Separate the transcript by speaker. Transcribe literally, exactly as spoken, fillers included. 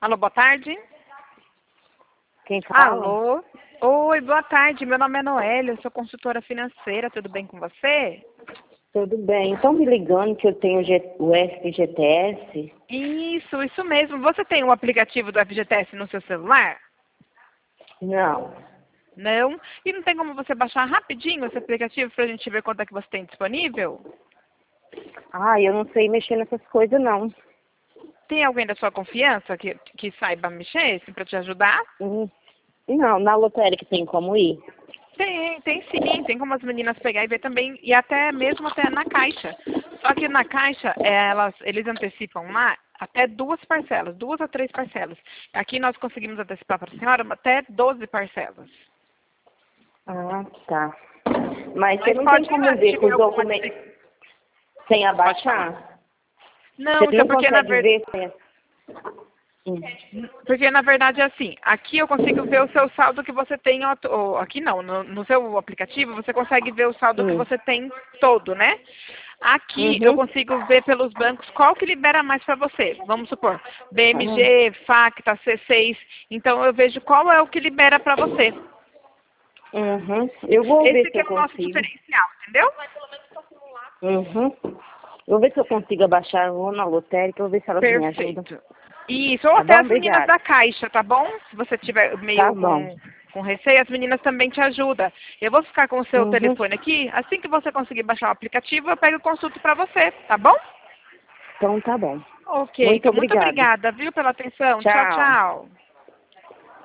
Speaker 1: Alô, boa tarde.
Speaker 2: Quem fala?
Speaker 1: Alô. Oi, boa tarde. Meu nome é Noélia, eu sou consultora financeira. Tudo bem com você?
Speaker 2: Tudo bem. Estão me ligando que eu tenho o F G T S?
Speaker 1: Isso, isso mesmo. Você tem o aplicativo do F G T S no seu celular?
Speaker 2: Não.
Speaker 1: Não? E não tem como você baixar rapidinho esse aplicativo para a gente ver quanto é que você tem disponível?
Speaker 2: Ah, eu não sei mexer nessas coisas, não.
Speaker 1: Tem alguém da sua confiança que, que saiba mexer, assim, para te ajudar?
Speaker 2: Hum, Não, na lotérica tem como ir?
Speaker 1: Tem, tem sim. Tem como as meninas pegar e ver também, e até mesmo até na caixa. Só que na caixa, elas, eles antecipam lá até duas parcelas, duas a três parcelas. Aqui nós conseguimos antecipar para a senhora até doze parcelas.
Speaker 2: Ah, tá. Mas,
Speaker 1: Mas
Speaker 2: você não tem
Speaker 1: pode ir
Speaker 2: como
Speaker 1: lá, se
Speaker 2: ver com
Speaker 1: tiver
Speaker 2: os
Speaker 1: alguma
Speaker 2: documentos
Speaker 1: dificuldade.
Speaker 2: sem
Speaker 1: Pode falar.
Speaker 2: abaixar?
Speaker 1: Não,
Speaker 2: Você
Speaker 1: isso é
Speaker 2: não
Speaker 1: porque na
Speaker 2: consegue
Speaker 1: verdade...
Speaker 2: ver sem... Hum.
Speaker 1: Porque na verdade é assim, aqui eu consigo ver o seu saldo que você tem, atu- ou aqui não, no, no seu aplicativo você consegue ver o saldo que
Speaker 2: Hum.
Speaker 1: você tem todo, né? Aqui eu
Speaker 2: Uhum.
Speaker 1: consigo ver pelos bancos qual que libera mais para você. Vamos supor,
Speaker 2: Ah,
Speaker 1: B M G, Facta, C seis. Então eu vejo qual é o que libera para você.
Speaker 2: Uhum. Eu vou ver
Speaker 1: Esse
Speaker 2: se
Speaker 1: que
Speaker 2: eu
Speaker 1: é o nosso
Speaker 2: consigo.
Speaker 1: diferencial, entendeu?
Speaker 2: Uhum. Eu vou ver se eu consigo abaixar. Eu vou na lotérica, eu vou ver se elas me ajudam.
Speaker 1: Perfeito. Isso, ou
Speaker 2: Tá
Speaker 1: até
Speaker 2: bom?
Speaker 1: as meninas
Speaker 2: Obrigada.
Speaker 1: da caixa, tá bom? Se você tiver
Speaker 2: Tá
Speaker 1: meio
Speaker 2: bom.
Speaker 1: com, com receio, as meninas também te ajudam. Eu vou ficar com o seu
Speaker 2: Uhum.
Speaker 1: telefone aqui. Assim que você conseguir baixar o aplicativo, eu pego e consulto para você, tá bom?
Speaker 2: Então tá bom.
Speaker 1: Ok,
Speaker 2: Muito
Speaker 1: então muito
Speaker 2: obrigada.
Speaker 1: obrigada, viu, pela atenção. Tchau,
Speaker 2: Tchau.
Speaker 1: tchau.